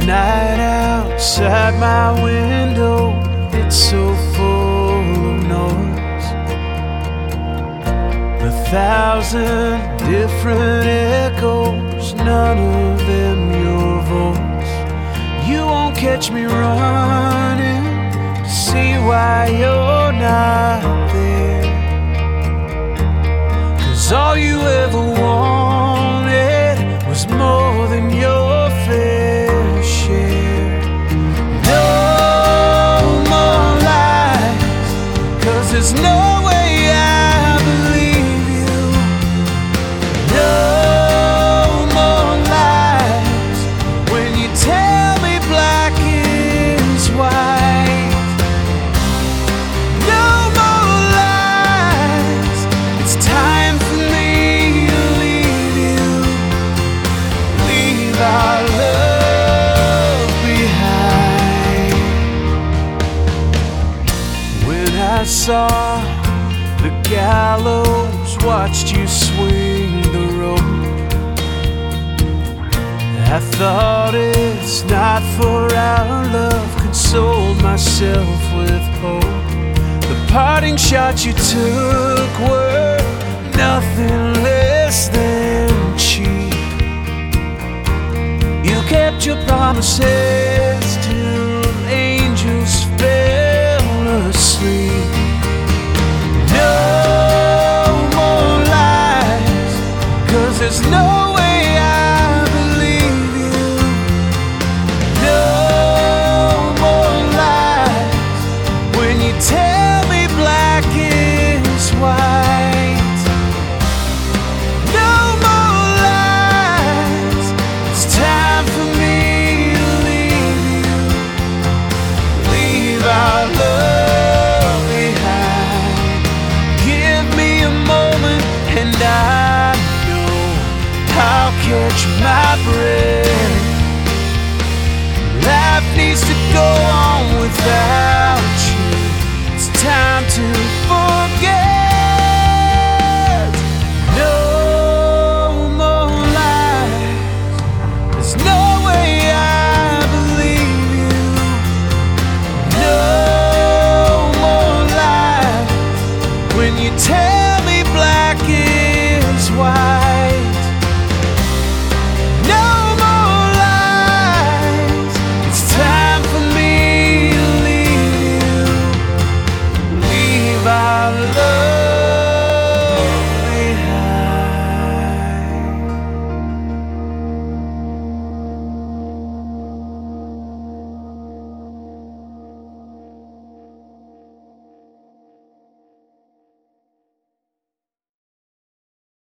night outside my window, it's so full of noise. 1,000 different echoes, none of them your voice. You won't catch me running to see why you're not there, 'cause all you ever wanted was more than your fair share. No more lies, 'cause there's no way I believe you. No more lies when you tell me black is white. No more lies, it's time for me to leave you, leave our love behind. When I saw the gallows, watched you swing the rope, I thought it's not for our love, consoled myself with hope. The parting shots you took were nothing less than cheap. You kept your promises till angels fell asleep. No more lies, 'cause there's no